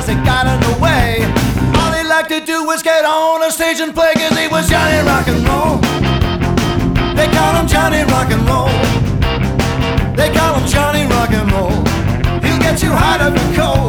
cause it got in the way. All he liked to do was get on a stage and play, cause he was Johnny Rock and Roll. They call him Johnny Rock and Roll. They call him Johnny Rock and Roll. He'll get you hot up and cold.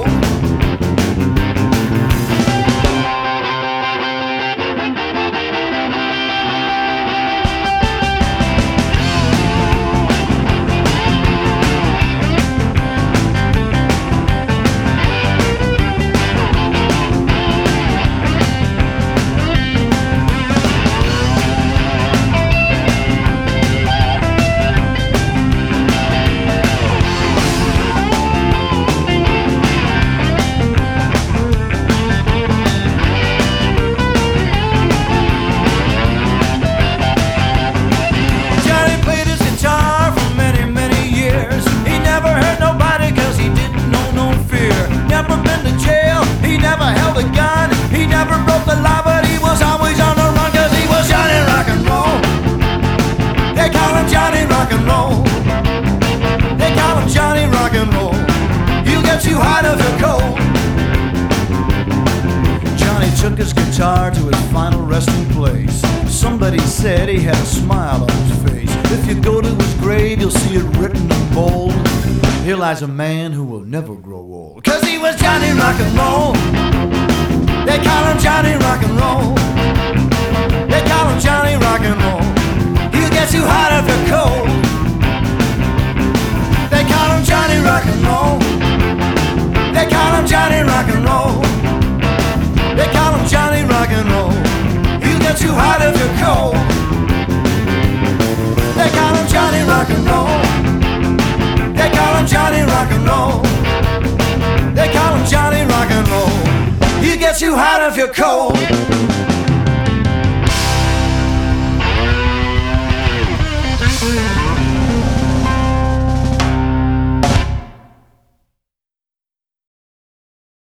Took his guitar to his final resting place. Somebody said he had a smile on his face. If you go to his grave, you'll see it written in bold. Here lies a man who will never grow old. Cause he was Johnny Rock and Roll. They call him Johnny Rock and Roll. They call him Johnny Rock and Roll. He'll get you hot if you're cold. They call him Johnny Rock and Roll. They call him Johnny Rock and Roll. They call him Johnny Rock and Roll. He'll get you hot if you're cold. They call him Johnny Rock and Roll. They call him Johnny Rock and Roll. They call him Johnny Rock and Roll. He'll get you hot if you're cold.